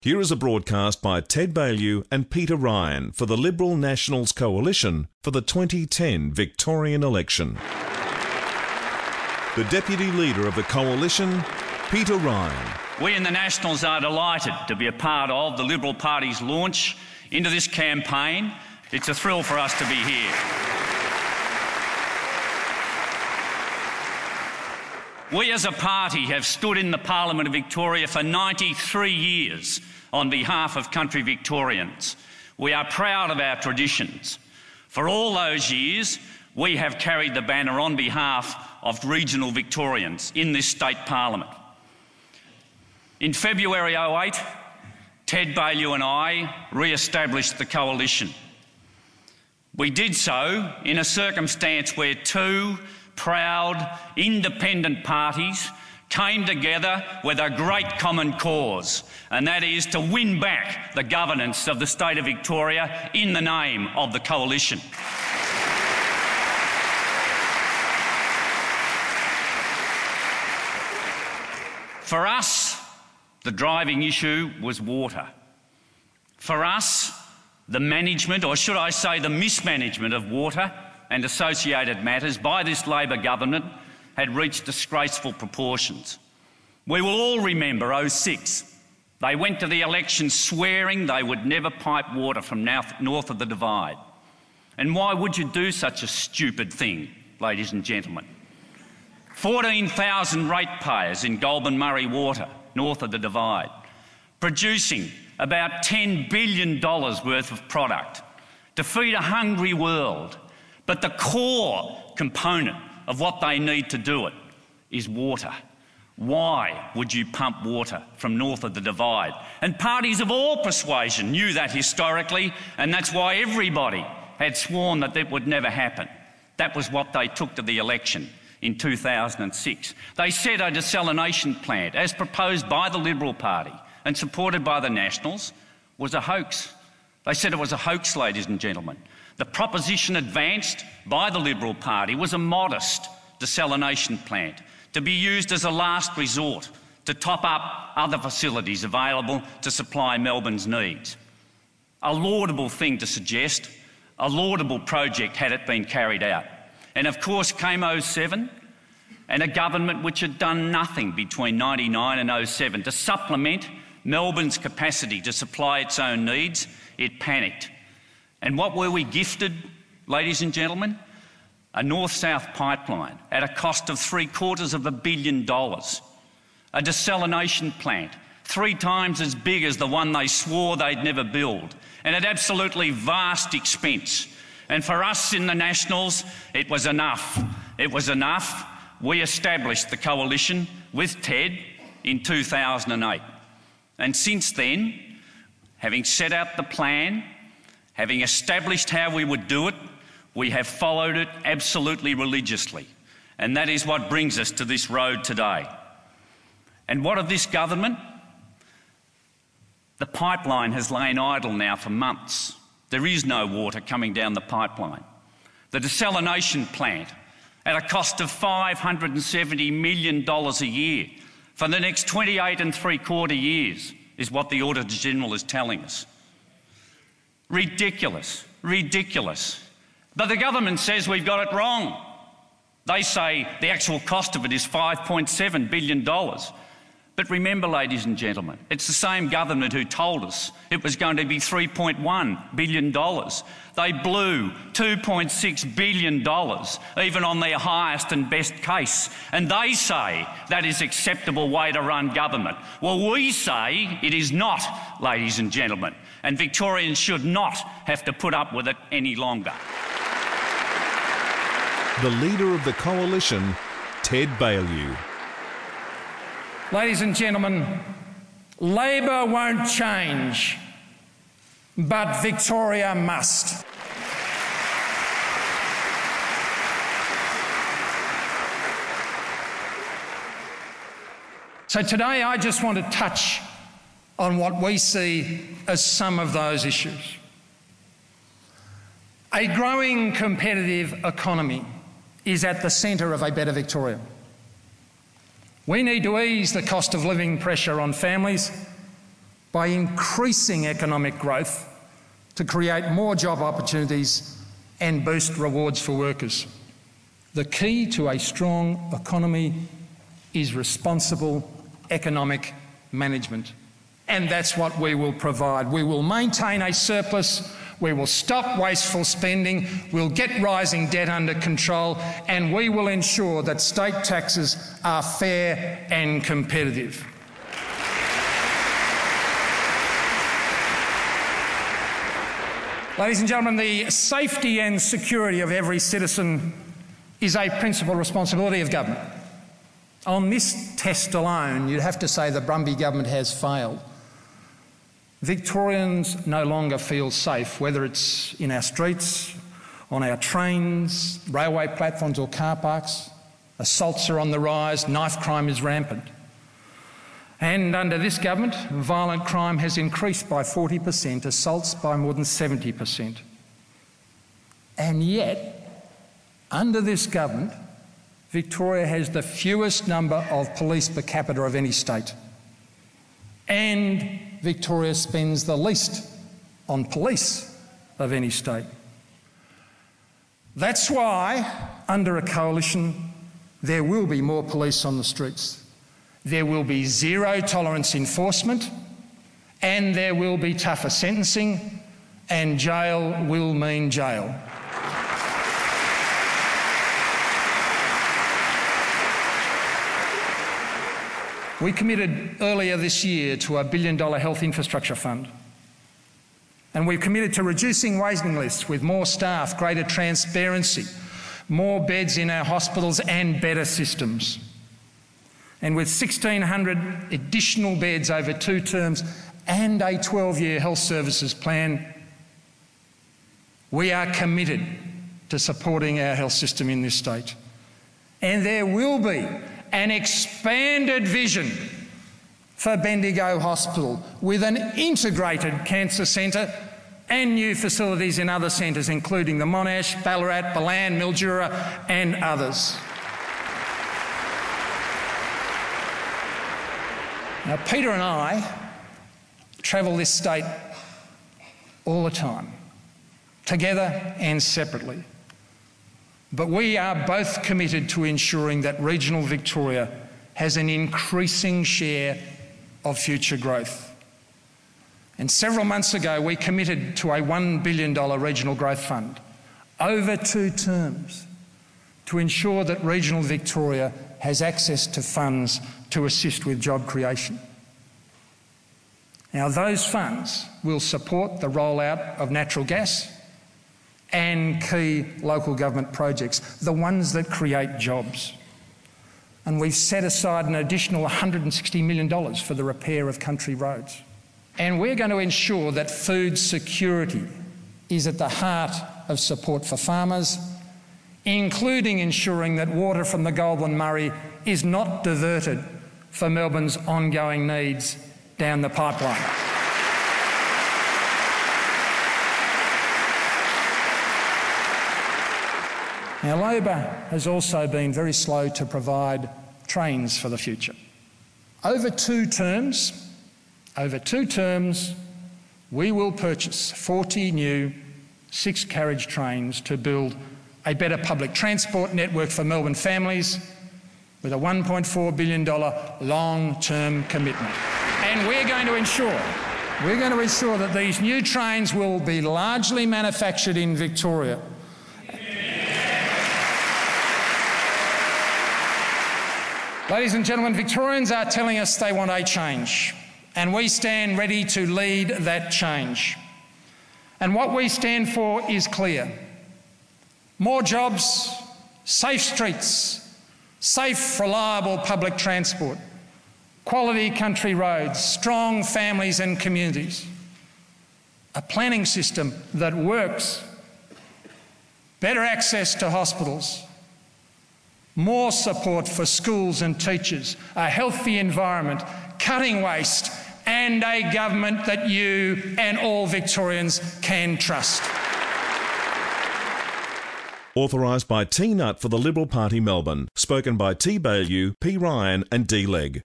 Here is a broadcast by Ted Baillieu and Peter Ryan for the Liberal Nationals Coalition for the 2010 Victorian election. The Deputy Leader of the Coalition, Peter Ryan. We in the Nationals are delighted to be a part of the Liberal Party's launch into this campaign. It's a thrill for us to be here. We as a party have stood in the Parliament of Victoria for 93 years on behalf of country Victorians. We are proud of our traditions. For all those years, we have carried the banner on behalf of regional Victorians in this state parliament. In February 2008, Ted Baillieu and I re-established the coalition. We did so in a circumstance where two proud, independent parties came together with a great common cause, and that is to win back the governance of the state of Victoria in the name of the coalition. For us, the driving issue was water. For us, the management, or should I say the mismanagement of water and associated matters by this Labor government had reached disgraceful proportions. We will all remember 2006. They went to the election swearing they would never pipe water from north of the Divide. And why would you do such a stupid thing, ladies and gentlemen? 14,000 ratepayers in Goulburn Murray Water, north of the Divide, producing about $10 billion worth of product to feed a hungry world. But the core component of what they need to do it is water. Why would you pump water from north of the Divide? And parties of all persuasion knew that historically, and that's why everybody had sworn that that would never happen. That was what they took to the election in 2006. They said a desalination plant, as proposed by the Liberal Party and supported by the Nationals, was a hoax. They said it was a hoax, ladies and gentlemen. The proposition advanced by the Liberal Party was a modest desalination plant to be used as a last resort to top up other facilities available to supply Melbourne's needs. A laudable thing to suggest, a laudable project had it been carried out. And of course came 2007, and a government which had done nothing between 1999 and 2007 to supplement Melbourne's capacity to supply its own needs. It panicked. And what were we gifted, ladies and gentlemen? A north-south pipeline at a cost of $750 million. A desalination plant 3 times as big as the one they swore they'd never build, and at absolutely vast expense. And for us in the Nationals, it was enough. It was enough. We established the coalition with Ted in 2008. And since then, having set out the plan, having established how we would do it, we have followed it absolutely religiously. And that is what brings us to this road today. And what of this government? The pipeline has lain idle now for months. There is no water coming down the pipeline. The desalination plant, at a cost of $570 million a year for the next 28 3/4 years, is what the Auditor-General is telling us. Ridiculous, ridiculous. But the government says we've got it wrong. They say the actual cost of it is $5.7 billion. But remember, ladies and gentlemen, it's the same government who told us it was going to be $3.1 billion. They blew $2.6 billion, even on their highest and best case. And they say that is an acceptable way to run government. Well, we say it is not, ladies and gentlemen, and Victorians should not have to put up with it any longer. The Leader of the Coalition, Ted Baillieu. Ladies and gentlemen, Labor won't change, but Victoria must. So today I just want to touch on what we see as some of those issues. A growing competitive economy is at the centre of a better Victoria. We need to ease the cost of living pressure on families by increasing economic growth to create more job opportunities and boost rewards for workers. The key to a strong economy is responsible economic management. And that's what we will provide. We will maintain a surplus, we will stop wasteful spending, we'll get rising debt under control, and we will ensure that state taxes are fair and competitive. Ladies and gentlemen, the safety and security of every citizen is a principal responsibility of government. On this test alone, you'd have to say the Brumby government has failed. Victorians no longer feel safe, whether it's in our streets, on our trains, railway platforms or car parks. Assaults are on the rise, knife crime is rampant. And under this government, violent crime has increased by 40%, assaults by more than 70%. And yet, under this government, Victoria has the fewest number of police per capita of any state. And Victoria spends the least on police of any state. That's why, under a coalition, there will be more police on the streets. There will be zero tolerance enforcement, and there will be tougher sentencing, and jail will mean jail. We committed earlier this year to a $1 billion health infrastructure fund. And we've committed to reducing waiting lists with more staff, greater transparency, more beds in our hospitals and better systems. And with 1,600 additional beds over 2 terms and a 12-year health services plan, we are committed to supporting our health system in this state. And there will be an expanded vision for Bendigo Hospital with an integrated cancer centre and new facilities in other centres, including the Monash, Ballarat, Ballan, Mildura and others. Now, Peter and I travel this state all the time, together and separately. But we are both committed to ensuring that regional Victoria has an increasing share of future growth. And several months ago, we committed to a $1 billion regional growth fund over 2 terms to ensure that regional Victoria has access to funds to assist with job creation. Now, those funds will support the rollout of natural gas and key local government projects, the ones that create jobs. And we've set aside an additional $160 million for the repair of country roads. And we're going to ensure that food security is at the heart of support for farmers, including ensuring that water from the Goulburn Murray is not diverted for Melbourne's ongoing needs down the pipeline. Now, Labor has also been very slow to provide trains for the future. Over two terms, we will purchase 40 new 6-carriage trains to build a better public transport network for Melbourne families with a $1.4 billion long-term commitment. And we're going to ensure that these new trains will be largely manufactured in Victoria. Ladies and gentlemen, Victorians are telling us they want a change, and we stand ready to lead that change. And what we stand for is clear. More jobs, safe streets, safe, reliable public transport, quality country roads, strong families and communities, a planning system that works, better access to hospitals, more support for schools and teachers, a healthy environment, cutting waste, and a government that you and all Victorians can trust. Authorised by T. Nutt for the Liberal Party Melbourne. Spoken by T. Baillieu, P. Ryan and D. Legg.